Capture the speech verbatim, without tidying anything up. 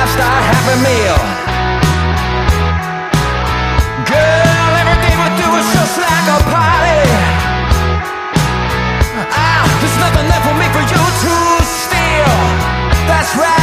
five-star Happy Meal. Girl, every day we do is just like